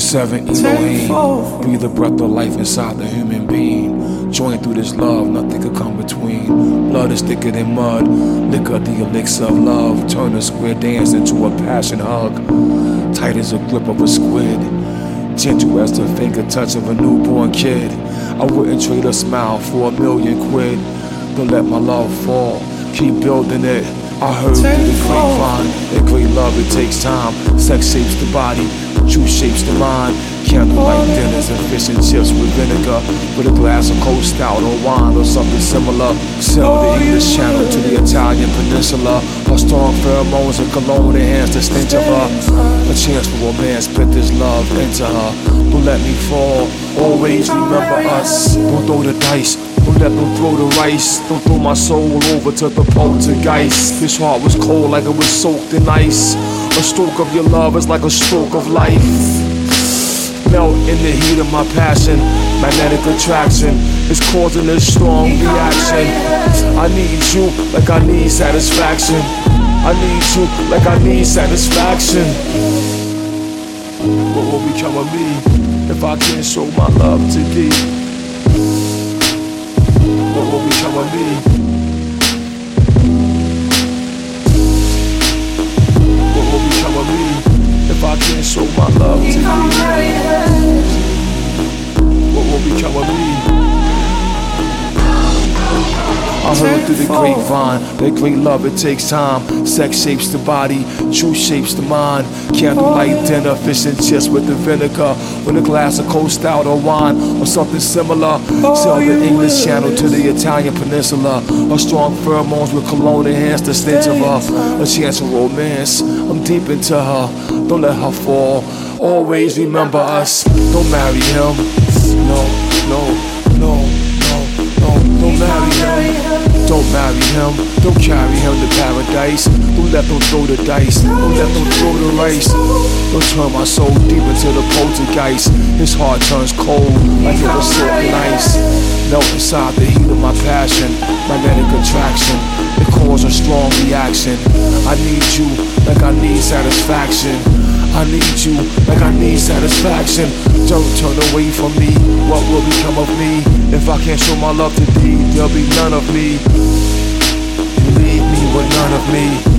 7 Elohim, breathe the breath of life inside the human being. Join through this love, nothing could come between. Blood is thicker than mud, liquor the elixir of love. Turn a square dance into a passion hug, tight as a grip of a squid, gentle as the finger touch of a newborn kid. I wouldn't trade a smile for $1,000,000. Don't let my love fall, keep building it. I heard through the grapevine that great love, it takes time. Sex shapes the body, truth shapes the mind. Candlelight dinners and fish and chips with vinegar, with a glass of cold stout or wine or something similar. Sail the English Channel to the Italian peninsula. Her strong pheromones and cologne enhance the stench of her. A chance for romance, put this love into her. Don't let me fall, always remember us. Don't throw the dice, don't let them throw the rice. Don't throw my soul over to the poltergeist. This heart was cold like it was soaked in ice. A stroke of your love is like a stroke of life. Melt in the heat of my passion. Magnetic attraction is causing this strong reaction. I need you like I need satisfaction. I need you like I need satisfaction. What will become of me if I can't show my love to thee? What will become of me? What will become of me if I can't show my love to thee? What will become of me? I heard through the grapevine that great love, it takes time. Sex shapes the body, truth shapes the mind. Candlelight dinner, fish and chips with the vinegar, with a glass of cold stout or wine or something similar. Sail the English Channel to the Italian peninsula. Her strong pheromones with cologne enhance the stench of her. A chance of romance, I'm deep into her. Don't let her fall, always remember us. Don't marry him, no, no, no, no, no. Don't marry him. Don't marry him, don't carry him to paradise. Don't let them throw the dice, don't let them throw the rice. Don't turn my soul deep into the poltergeist. His heart turns cold like it was silk ice. Melt inside the heat of my passion. Magnetic attraction, it causes a strong reaction. I need you like I need satisfaction. I need you like I need satisfaction. Don't turn away from me, what will become of me? If I can't show my love to thee, there'll be none of me. You leave me with none of me.